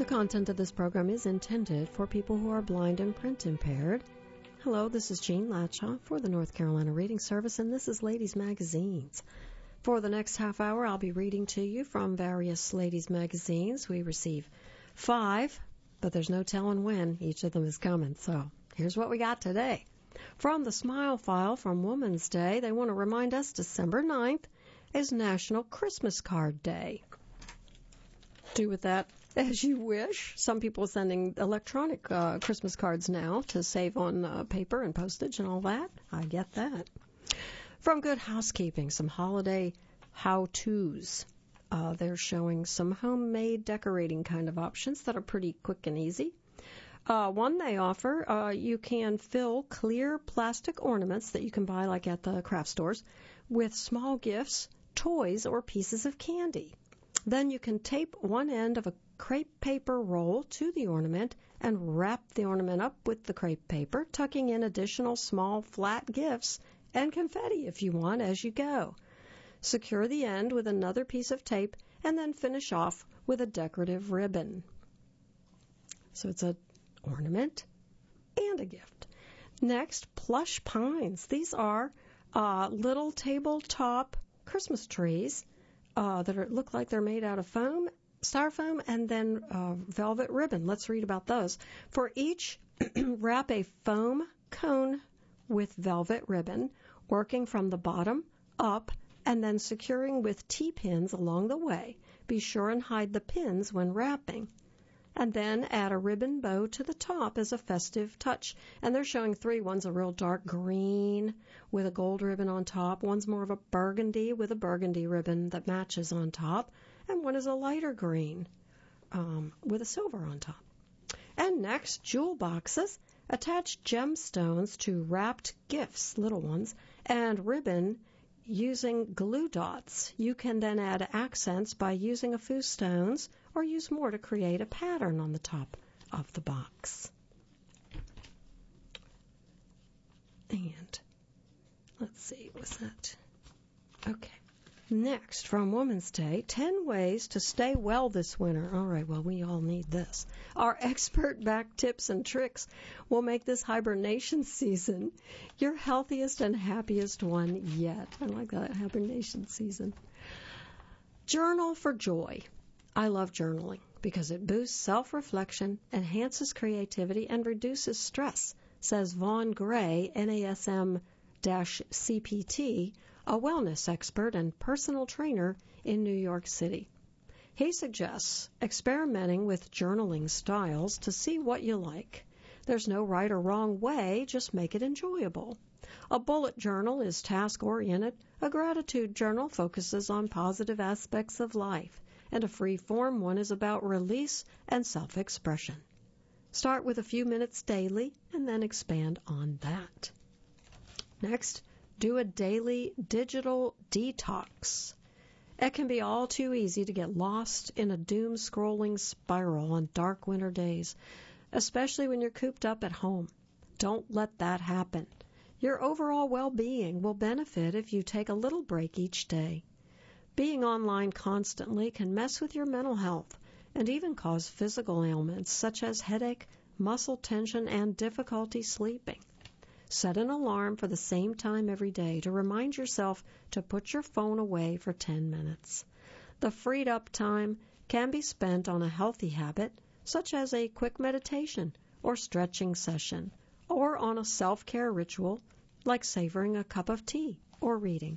The content of this program is intended for people who are blind and print impaired. Hello, this is Jean Latshaw for the North Carolina Reading Service, and this is Ladies Magazines. For the next half hour, I'll be reading to you from various ladies' magazines. We receive 5, but there's no telling when each of them is coming. So here's what we got today. From the Smile File from Women's Day, they want to remind us December 9th is National Christmas Card Day. Do with that as you wish. Some people are sending electronic Christmas cards now to save on paper and postage and all that. I get that. From Good Housekeeping, some holiday how-tos. They're showing some homemade decorating kind of options that are pretty quick and easy. One they offer, you can fill clear plastic ornaments that you can buy like at the craft stores with small gifts, toys, or pieces of candy. Then you can tape one end of a crepe paper roll to the ornament and wrap the ornament up with the crepe paper, tucking in additional small flat gifts and confetti if you want as you go. Secure the end with another piece of tape and then finish off with a decorative ribbon. So it's an ornament and a gift. Next, plush pines. These are little tabletop Christmas trees that look like they're made out of foam, styrofoam, and then velvet ribbon. Let's read about those. For each, wrap a foam cone with velvet ribbon, working from the bottom up and then securing with T-pins along the way. Be sure and hide the pins when wrapping. And then add a ribbon bow to the top as a festive touch. And they're showing 3. One's a real dark green with a gold ribbon on top. One's more of a burgundy with a burgundy ribbon that matches on top. And one is a lighter green with a silver on top. And next, jewel boxes. Attach gemstones to wrapped gifts, little ones, and ribbon using glue dots. You can then add accents by using a few stones or use more to create a pattern on the top of the box. And let's see, what's that? Okay. Next, from Women's Day, 10 ways to stay well this winter. All right, well, we all need this. Our expert-backed tips and tricks will make this hibernation season your healthiest and happiest one yet. I like that, hibernation season. Journal for joy. I love journaling because it boosts self-reflection, enhances creativity, and reduces stress, says Vaughn Gray, NASM-CPT, a wellness expert and personal trainer in New York City. He suggests experimenting with journaling styles to see what you like. There's no right or wrong way, just make it enjoyable. A bullet journal is task-oriented, a gratitude journal focuses on positive aspects of life, and a free-form one is about release and self-expression. Start with a few minutes daily and then expand on that. Next, do a daily digital detox. It can be all too easy to get lost in a doom-scrolling spiral on dark winter days, especially when you're cooped up at home. Don't let that happen. Your overall well-being will benefit if you take a little break each day. Being online constantly can mess with your mental health and even cause physical ailments such as headache, muscle tension, and difficulty sleeping. Set an alarm for the same time every day to remind yourself to put your phone away for 10 minutes. The freed up time can be spent on a healthy habit, such as a quick meditation or stretching session, or on a self-care ritual like savoring a cup of tea or reading.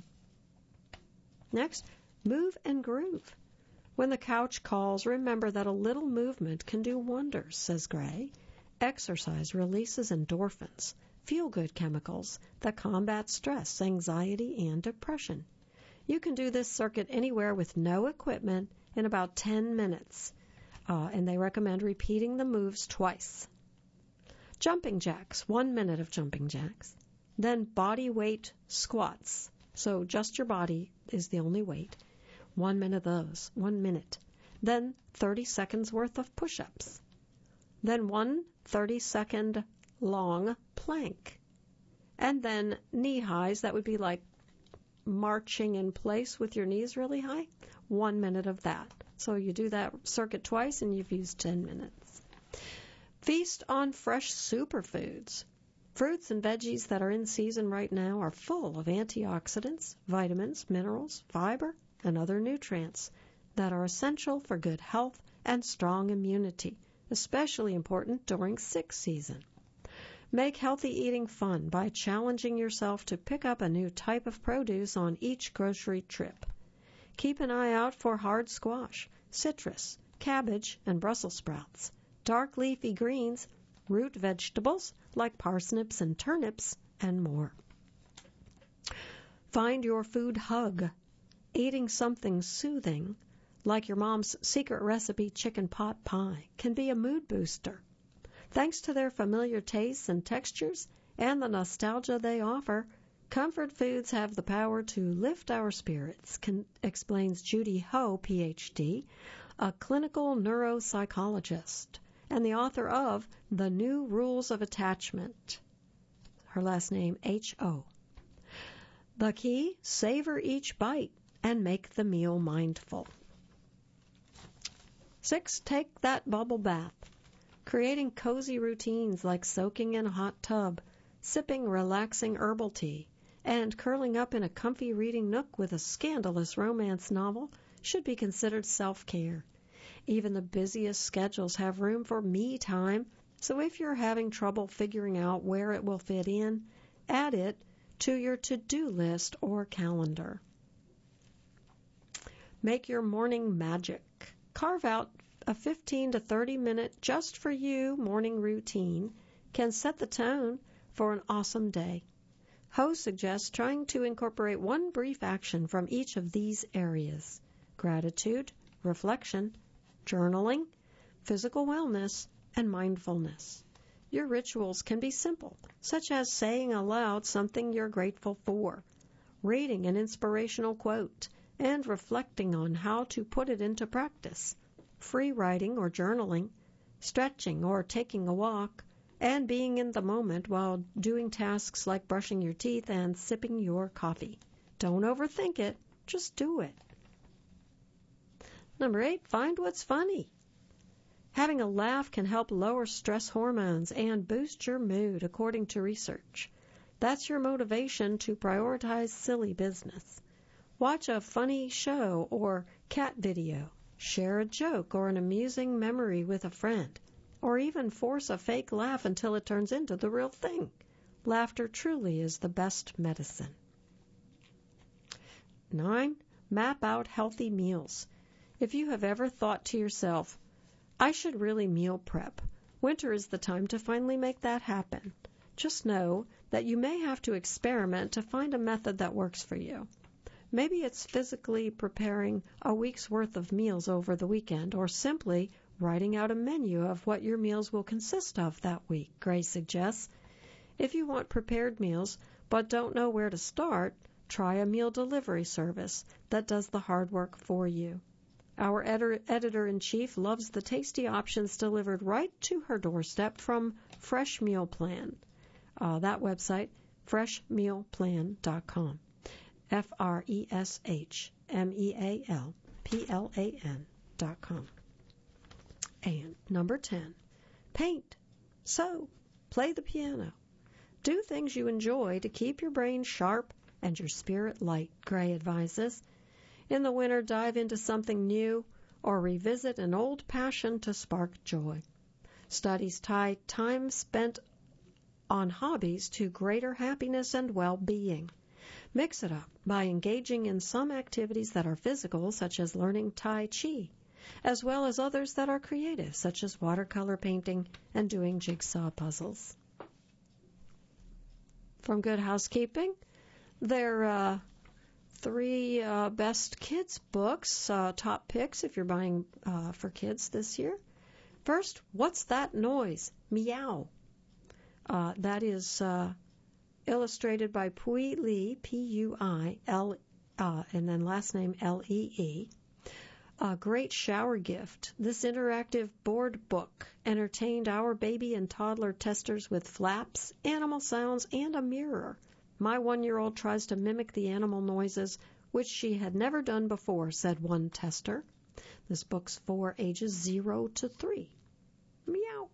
Next, move and groove. When the couch calls, remember that a little movement can do wonders, says Gray. Exercise releases endorphins, feel-good chemicals that combat stress, anxiety, and depression. You can do this circuit anywhere with no equipment in about 10 minutes, and they recommend repeating the moves twice. Jumping jacks, 1 minute of jumping jacks. Then body weight squats. So just your body is the only weight. 1 minute of those, 1 minute. Then 30 seconds worth of push-ups. Then one 30-second long plank. And then knee highs, that would be like marching in place with your knees really high. 1 minute of that. So you do that circuit twice and you've used 10 minutes. Feast on fresh superfoods. Fruits and veggies that are in season right now are full of antioxidants, vitamins, minerals, fiber, and other nutrients that are essential for good health and strong immunity, especially important during sick season. Make healthy eating fun by challenging yourself to pick up a new type of produce on each grocery trip. Keep an eye out for hard squash, citrus, cabbage, and Brussels sprouts, dark leafy greens, root vegetables like parsnips and turnips, and more. Find your food hug. Eating something soothing, like your mom's secret recipe chicken pot pie, can be a mood booster. Thanks to their familiar tastes and textures and the nostalgia they offer, comfort foods have the power to lift our spirits, explains Judy Ho, Ph.D., a clinical neuropsychologist and the author of The New Rules of Attachment. Her last name, H.O. The key, savor each bite and make the meal mindful. 6, take that bubble bath. Creating cozy routines like soaking in a hot tub, sipping relaxing herbal tea, and curling up in a comfy reading nook with a scandalous romance novel should be considered self-care. Even the busiest schedules have room for me time, so if you're having trouble figuring out where it will fit in, add it to your to-do list or calendar. Make your morning magic. Carve out a 15 to 30-minute just for you morning routine can set the tone for an awesome day. Ho suggests trying to incorporate one brief action from each of these areas: gratitude, reflection, journaling, physical wellness, and mindfulness. Your rituals can be simple, such as saying aloud something you're grateful for, reading an inspirational quote, and reflecting on how to put it into practice, free writing or journaling, stretching or taking a walk, and being in the moment while doing tasks like brushing your teeth and sipping your coffee. Don't overthink it, just do it. Number 8, find what's funny. Having a laugh can help lower stress hormones and boost your mood, according to research. That's your motivation to prioritize silly business. Watch a funny show or cat video. Share a joke or an amusing memory with a friend, or even force a fake laugh until it turns into the real thing. Laughter truly is the best medicine. 9, map out healthy meals. If you have ever thought to yourself, I should really meal prep, winter is the time to finally make that happen. Just know that you may have to experiment to find a method that works for you. Maybe it's physically preparing a week's worth of meals over the weekend, or simply writing out a menu of what your meals will consist of that week, Gray suggests. If you want prepared meals but don't know where to start, try a meal delivery service that does the hard work for you. Our editor-in-chief loves the tasty options delivered right to her doorstep from Fresh Meal Plan. That website, freshmealplan.com. freshmealplan.com. And number 10, paint, sew, play the piano. Do things you enjoy to keep your brain sharp and your spirit light, Gray advises. In the winter, dive into something new or revisit an old passion to spark joy. Studies tie time spent on hobbies to greater happiness and well-being. Mix it up by engaging in some activities that are physical, such as learning Tai Chi, as well as others that are creative, such as watercolor painting and doing jigsaw puzzles. From Good Housekeeping, their 3 best kids books, top picks if you're buying for kids this year. First, What's That Noise? Meow. That is illustrated by Pui Lee, P-U-I-L, and then last name L-E-E. A great shower gift. This interactive board book entertained our baby and toddler testers with flaps, animal sounds, and a mirror. My 1-year-old tries to mimic the animal noises, which she had never done before, said one tester. This book's for ages 0 to 3. Meow.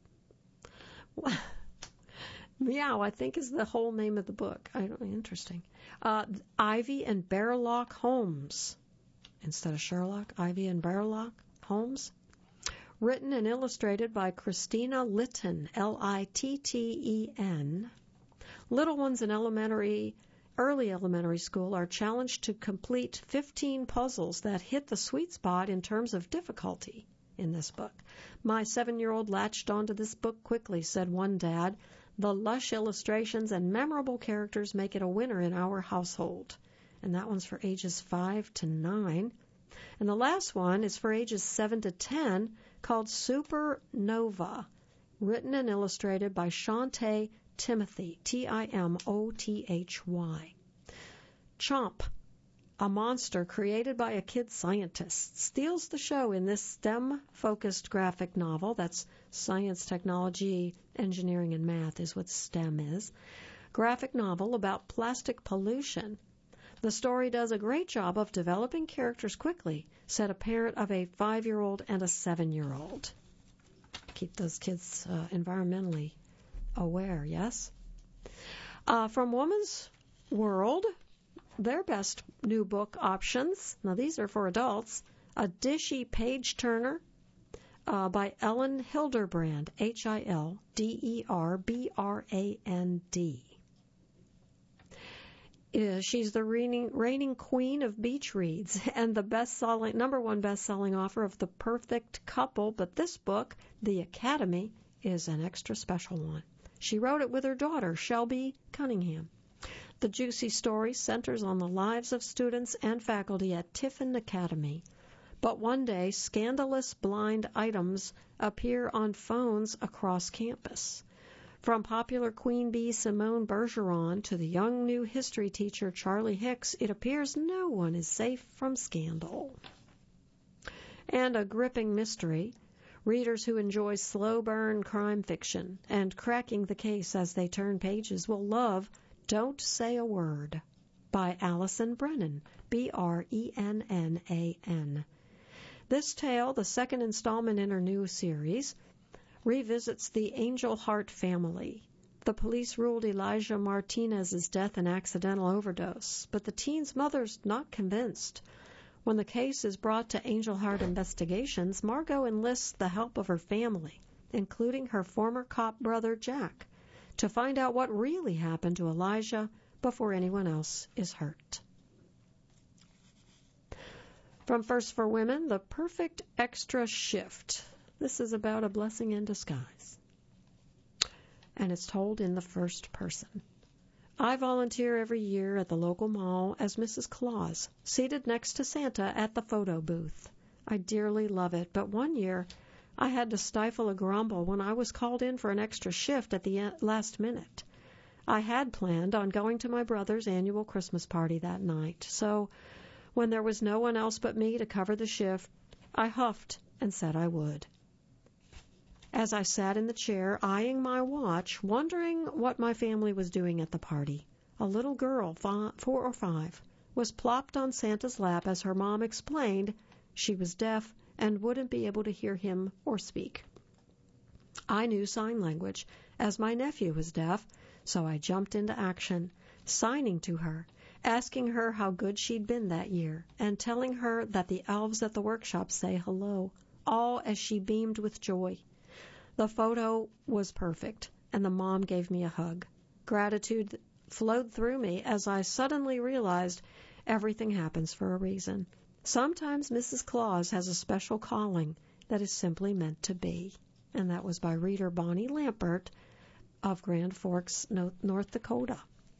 Meow, I think, is the whole name of the book. Interesting. Ivy and Bearlock Holmes. Instead of Sherlock, Ivy and Bearlock Holmes. Written and illustrated by Christina Litton, L-I-T-T-E-N. Little ones in early elementary school are challenged to complete 15 puzzles that hit the sweet spot in terms of difficulty in this book. My 7-year-old latched onto this book quickly, said one dad. The lush illustrations and memorable characters make it a winner in our household. And that one's for ages 5 to 9. And the last one is for ages 7 to 10, called Supernova, written and illustrated by Shantae Timothy, Timothy. Chomp, a monster created by a kid scientist, steals the show in this STEM-focused graphic novel. That's science, technology, engineering, and math is what STEM is. Graphic novel about plastic pollution. The story does a great job of developing characters quickly, said a parent of a 5-year-old and a 7-year-old. Keep those kids environmentally aware, yes? From Woman's World, their best new book options, now these are for adults, A Dishy Page Turner by Ellen Hilderbrand, Hilderbrand. She's the reigning queen of beach reads and the #1 best-selling author of The Perfect Couple, but this book, The Academy, is an extra special one. She wrote it with her daughter, Shelby Cunningham. The juicy story centers on the lives of students and faculty at Tiffin Academy. But one day, scandalous blind items appear on phones across campus. From popular Queen Bee Simone Bergeron to the young new history teacher Charlie Hicks, it appears no one is safe from scandal. And a gripping mystery. Readers who enjoy slow burn crime fiction and cracking the case as they turn pages will love Don't Say a Word by Allison Brennan, Brennan. This tale, the second installment in her new series, revisits the Angel Heart family. The police ruled Elijah Martinez's death an accidental overdose, but the teen's mother's not convinced. When the case is brought to Angel Heart Investigations, Margot enlists the help of her family, including her former cop brother Jack, to find out what really happened to Elijah before anyone else is hurt. From First for Women, The Perfect Extra Shift. This is about a blessing in disguise. And it's told in the first person. I volunteer every year at the local mall as Mrs. Claus, seated next to Santa at the photo booth. I dearly love it, but one year I had to stifle a grumble when I was called in for an extra shift at the last minute. I had planned on going to my brother's annual Christmas party that night, so when there was no one else but me to cover the shift, I huffed and said I would. As I sat in the chair, eyeing my watch, wondering what my family was doing at the party, a little girl, 4 or 5, was plopped on Santa's lap as her mom explained she was deaf and wouldn't be able to hear him or speak. I knew sign language, as my nephew was deaf, so I jumped into action, signing to her, asking her how good she'd been that year, and telling her that the elves at the workshop say hello, all as she beamed with joy. The photo was perfect, and the mom gave me a hug. Gratitude flowed through me as I suddenly realized everything happens for a reason. Sometimes Mrs. Claus has a special calling that is simply meant to be. And that was by reader Bonnie Lampert of Grand Forks, North Dakota.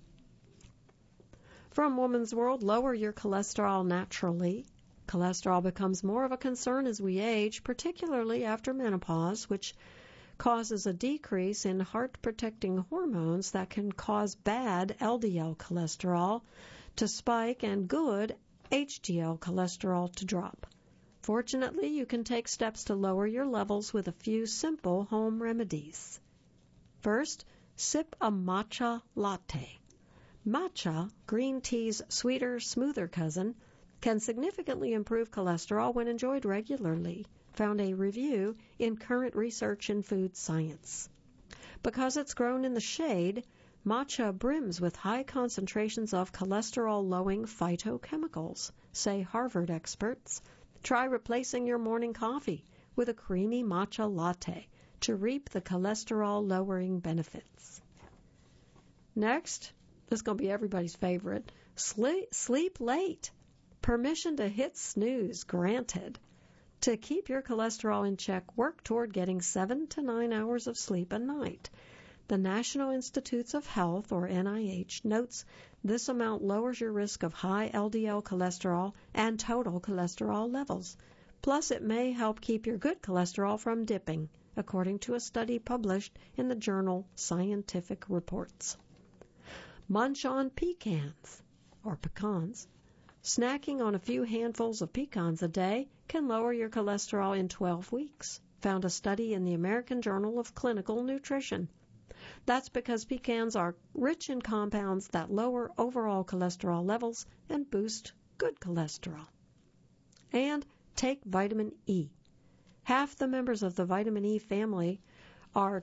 From Woman's World, lower your cholesterol naturally. Cholesterol becomes more of a concern as we age, particularly after menopause, which causes a decrease in heart-protecting hormones that can cause bad LDL cholesterol to spike and good HDL cholesterol to drop. Fortunately, you can take steps to lower your levels with a few simple home remedies. First, sip a matcha latte. Matcha, green tea's sweeter, smoother cousin, can significantly improve cholesterol when enjoyed regularly, found a review in Current Research in Food Science. Because it's grown in the shade, matcha brims with high concentrations of cholesterol-lowering phytochemicals, say Harvard experts. Try replacing your morning coffee with a creamy matcha latte to reap the cholesterol-lowering benefits. Next, this is going to be everybody's favorite, sleep late. Permission to hit snooze granted. To keep your cholesterol in check, work toward getting 7 to 9 hours of sleep a night. The National Institutes of Health, or NIH, notes this amount lowers your risk of high LDL cholesterol and total cholesterol levels. Plus, it may help keep your good cholesterol from dipping, according to a study published in the journal Scientific Reports. Munch on pecans, or pecans. Snacking on a few handfuls of pecans a day can lower your cholesterol in 12 weeks, found a study in the American Journal of Clinical Nutrition. That's because pecans are rich in compounds that lower overall cholesterol levels and boost good cholesterol. And take vitamin E. Half the members of the vitamin E family are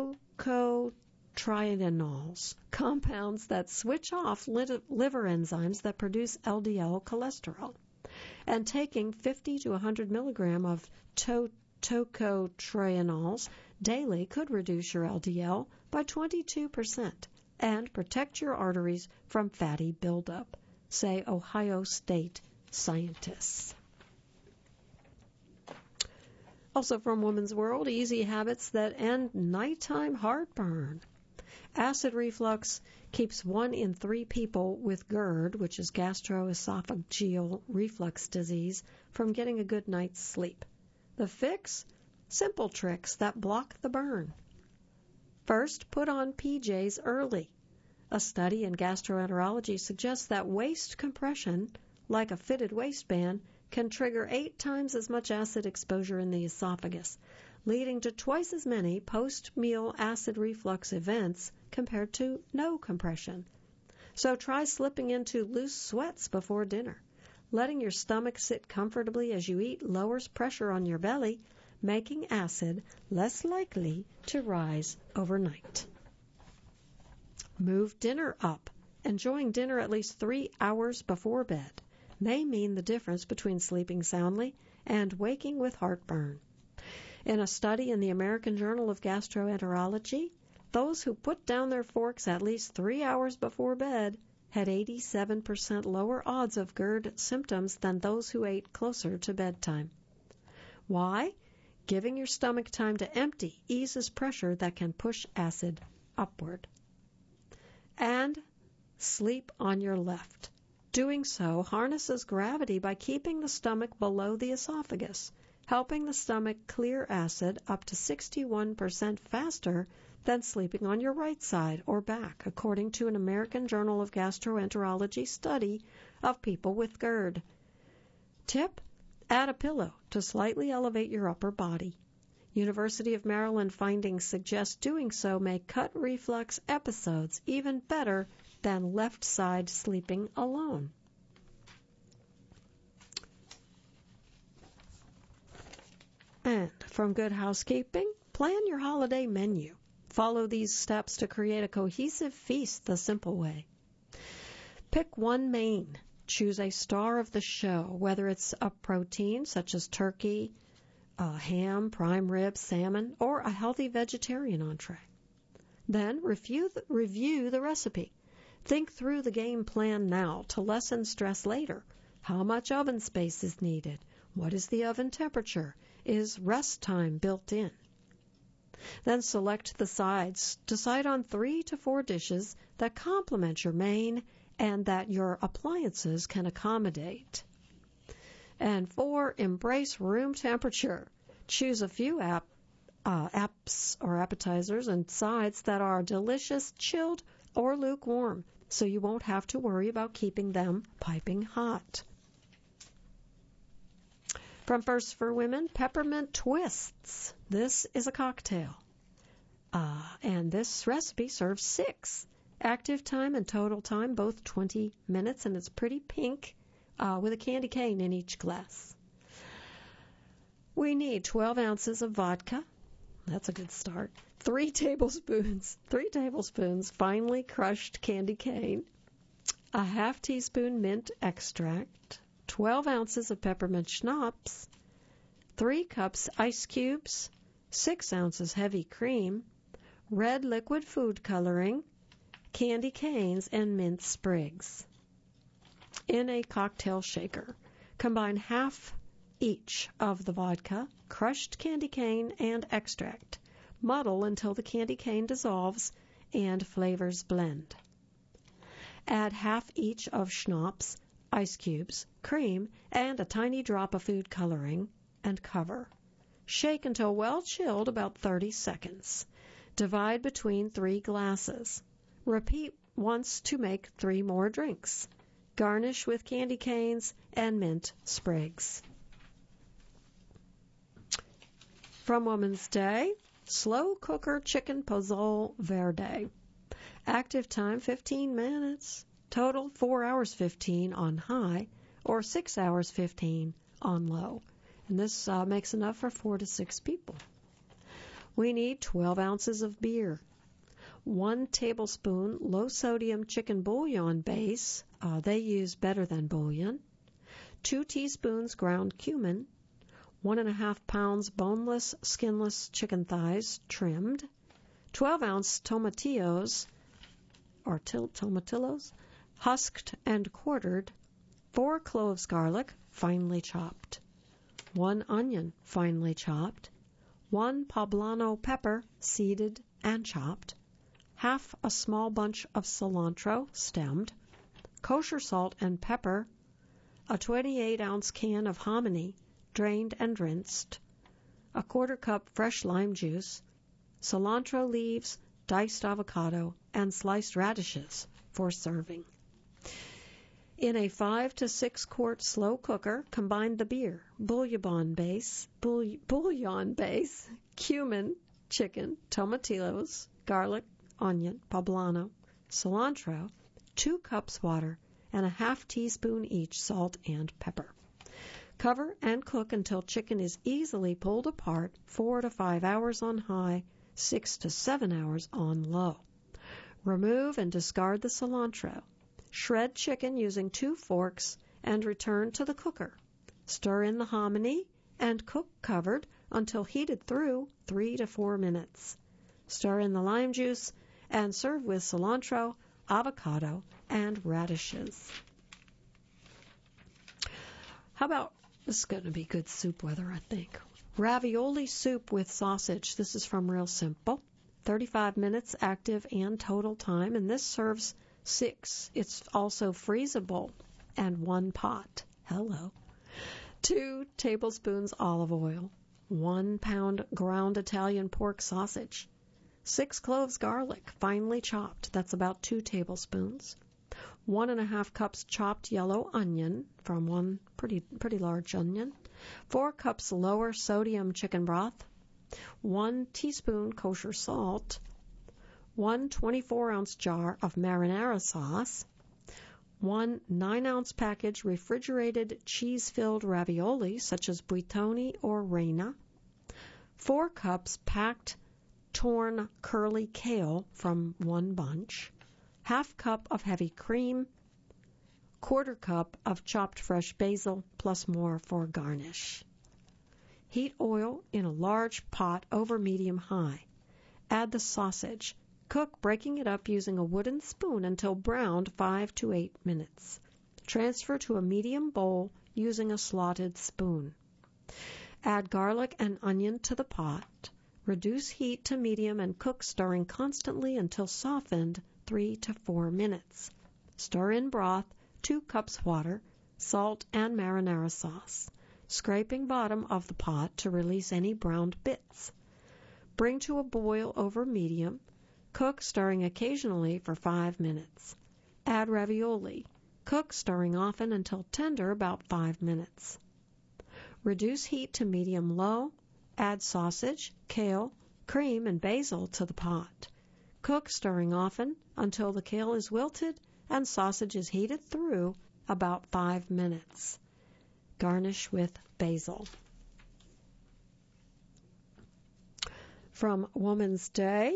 tocotrienols, compounds that switch off liver enzymes that produce LDL cholesterol. And taking 50 to 100 milligram of tocotrienols daily could reduce your LDL by 22% and protect your arteries from fatty buildup, say Ohio State scientists. Also from Woman's World, easy habits that end nighttime heartburn. Acid reflux keeps 1 in 3 people with GERD, which is gastroesophageal reflux disease, from getting a good night's sleep. The fix? Simple tricks that block the burn. First, put on PJs early. A study in gastroenterology suggests that waist compression, like a fitted waistband, can trigger 8 times as much acid exposure in the esophagus, leading to twice as many post-meal acid reflux events compared to no compression. So try slipping into loose sweats before dinner. Letting your stomach sit comfortably as you eat lowers pressure on your belly, making acid less likely to rise overnight. Move dinner up. Enjoying dinner at least 3 hours before bed may mean the difference between sleeping soundly and waking with heartburn. In a study in the American Journal of Gastroenterology, those who put down their forks at least 3 hours before bed had 87% lower odds of GERD symptoms than those who ate closer to bedtime. Why? Giving your stomach time to empty eases pressure that can push acid upward. And sleep on your left. Doing so harnesses gravity by keeping the stomach below the esophagus, helping the stomach clear acid up to 61% faster than sleeping on your right side or back, according to an American Journal of Gastroenterology study of people with GERD. Tip: add a pillow to slightly elevate your upper body. University of Maryland findings suggest doing so may cut reflux episodes even better than left side sleeping alone. And from Good Housekeeping, plan your holiday menu. Follow these steps to create a cohesive feast the simple way. Pick one main. Choose a star of the show, whether it's a protein such as turkey, ham, prime rib, salmon, or a healthy vegetarian entree. Then review the recipe. Think through the game plan now to lessen stress later. How much oven space is needed? What is the oven temperature? Is rest time built in? Then select the sides. Decide on 3 to 4 dishes that complement your main and that your appliances can accommodate. And 4, embrace room temperature. Choose a few apps or appetizers and sides that are delicious, chilled, or lukewarm, so you won't have to worry about keeping them piping hot. From First for Women, Peppermint Twists. This is a cocktail. And this recipe serves 6. Active time and total time, both 20 minutes, and it's pretty pink with a candy cane in each glass. We need 12 ounces of vodka. That's a good start. 3 tablespoons finely crushed candy cane, a half teaspoon mint extract, 12 ounces of peppermint schnapps, 3 cups ice cubes, 6 ounces heavy cream, red liquid food coloring, candy canes, and mint sprigs. In a cocktail shaker, combine half each of the vodka, crushed candy cane, and extract. Muddle until the candy cane dissolves and flavors blend. Add half each of schnapps, ice cubes, cream, and a tiny drop of food coloring, and cover. Shake until well chilled, about 30 seconds. Divide between 3 glasses. Repeat once to make 3 more drinks. Garnish with candy canes and mint sprigs. From Woman's Day, slow cooker chicken pozole verde. Active time 15 minutes. Total 4 hours 15 on high or 6 hours 15 on low. And this makes enough for 4 to 6 people. We need 12 ounces of beer, 1 tablespoon low-sodium chicken bouillon base. They use Better Than Bouillon. 2 teaspoons ground cumin. 1.5 pounds boneless, skinless chicken thighs trimmed. 12-ounce tomatillos, or tomatillos, husked and quartered. 4 cloves garlic, finely chopped. 1 onion, finely chopped. 1 poblano pepper, seeded and chopped. Half a small bunch of cilantro, stemmed. Kosher salt and pepper. A 28-ounce can of hominy, drained and rinsed. A 1/4 cup fresh lime juice. Cilantro leaves, diced avocado, and sliced radishes for serving. In a 5 to 6 quart slow cooker, combine the beer, bouillon base, cumin, chicken, tomatillos, garlic, onion, poblano, cilantro, 2 cups water, and a half teaspoon each salt and pepper. Cover and cook until chicken is easily pulled apart, 4 to 5 hours on high, 6 to 7 hours on low. Remove and discard the cilantro. Shred chicken using 2 forks and return to the cooker. Stir in the hominy and cook covered until heated through 3 to 4 minutes. Stir in the lime juice and serve with cilantro, avocado, and radishes. How about, this is going to be good soup weather, I think. Ravioli soup with sausage. This is from Real Simple. 35 minutes active and total time, and this serves 6. It's also freezable, and 1 pot. Hello. 2 tablespoons olive oil. 1 pound ground Italian pork sausage. 6 cloves garlic, finely chopped. That's about 2 tablespoons. 1.5 cups chopped yellow onion, from 1 pretty large onion. 4 cups lower sodium chicken broth. 1 teaspoon kosher salt. 1 24-ounce jar of marinara sauce. 1 9-ounce package refrigerated cheese-filled ravioli, such as buitoni or reina. 4 cups packed torn curly kale from 1 bunch. 1/2 cup of heavy cream, 1/4 cup of chopped fresh basil, plus more for garnish. Heat oil in a large pot over medium-high. Add the sausage. Cook, breaking it up using a wooden spoon until browned 5 to 8 minutes. Transfer to a medium bowl using a slotted spoon. Add garlic and onion to the pot. Reduce heat to medium and cook, stirring constantly until softened 3 to 4 minutes. Stir in broth, 2 cups water, salt, and marinara sauce, scraping bottom of the pot to release any browned bits. Bring to a boil over medium. Cook, stirring occasionally for 5 minutes. Add ravioli. Cook, stirring often until tender, about 5 minutes. Reduce heat to medium-low. Add sausage, kale, cream, and basil to the pot. Cook, stirring often, until the kale is wilted and sausage is heated through about 5 minutes. Garnish with basil. From Woman's Day,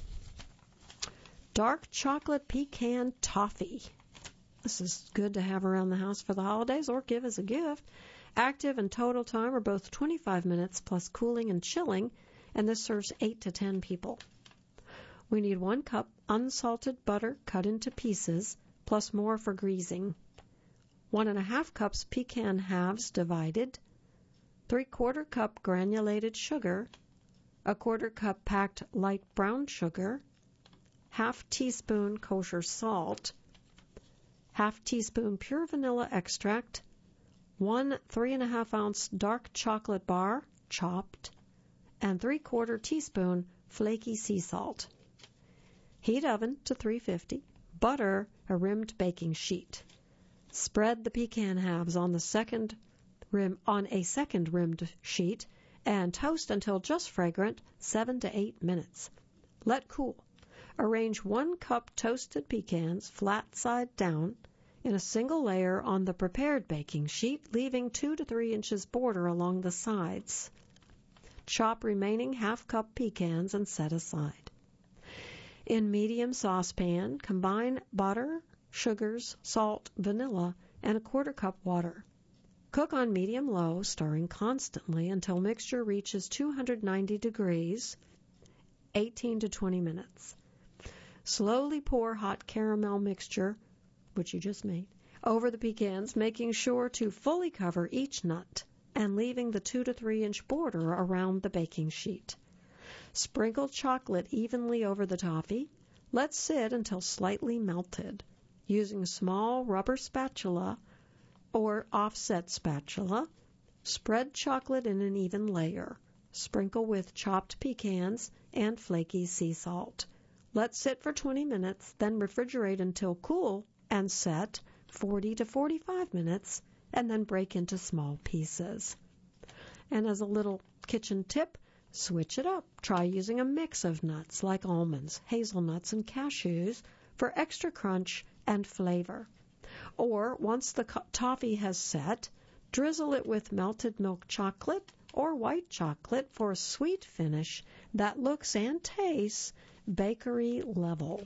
dark chocolate pecan toffee. This is good to have around the house for the holidays or give as a gift. Active and total time are both 25 minutes plus cooling and chilling, and this serves 8 to 10 people. We need 1 cup unsalted butter cut into pieces, plus more for greasing. 1½ cups pecan halves divided, 3/4 cup granulated sugar, 1/4 cup packed light brown sugar, 1/2 teaspoon kosher salt, 1/2 teaspoon pure vanilla extract, 1 3½ ounce dark chocolate bar, chopped, and 3/4 teaspoon flaky sea salt. Heat oven to 350. Butter a rimmed baking sheet. Spread the pecan halves on a second rimmed sheet and toast until just fragrant, 7 to 8 minutes. Let cool. Arrange 1 cup toasted pecans flat side down in a single layer on the prepared baking sheet, leaving 2 to 3 inches border along the sides. Chop remaining 1/2 cup pecans and set aside. In medium saucepan, combine butter, sugars, salt, vanilla, and 1/4 cup water. Cook on medium-low, stirring constantly until mixture reaches 290 degrees, 18 to 20 minutes. Slowly pour hot caramel mixture, which you just made, over the pecans, making sure to fully cover each nut and leaving the 2 to 3 inch border around the baking sheet. Sprinkle chocolate evenly over the toffee. Let sit until slightly melted. Using small rubber spatula or offset spatula, spread chocolate in an even layer. Sprinkle with chopped pecans and flaky sea salt. Let sit for 20 minutes, then refrigerate until cool and set 40 to 45 minutes, and then break into small pieces. And as a little kitchen tip, switch it up. Try using a mix of nuts like almonds, hazelnuts, and cashews for extra crunch and flavor. Or, once the toffee has set, drizzle it with melted milk chocolate or white chocolate for a sweet finish that looks and tastes bakery level.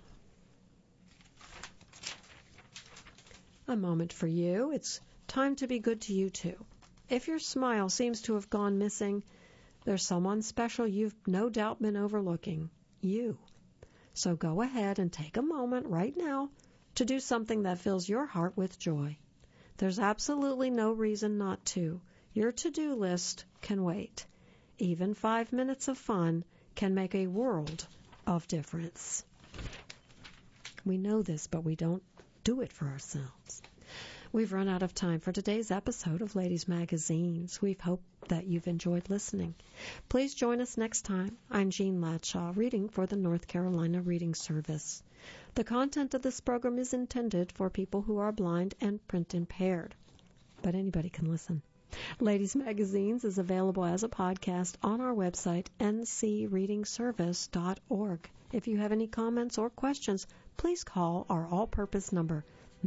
A moment for you. It's time to be good to you too. If your smile seems to have gone missing, there's someone special you've no doubt been overlooking. You. So go ahead and take a moment right now to do something that fills your heart with joy. There's absolutely no reason not to. Your to-do list can wait. Even 5 minutes of fun can make a world of difference. We know this, but we don't do it for ourselves. We've run out of time for today's episode of Ladies Magazines. We hope that you've enjoyed listening. Please join us next time. I'm Jean Latshaw, reading for the North Carolina Reading Service. The content of this program is intended for people who are blind and print impaired, but anybody can listen. Ladies Magazines is available as a podcast on our website, ncreadingservice.org. If you have any comments or questions, please call our all-purpose number,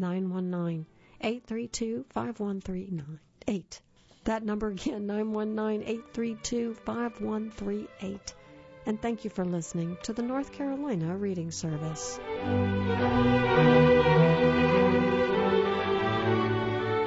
919-832-5138. That number again, 919-832-5138. And thank you for listening to the North Carolina Reading Service.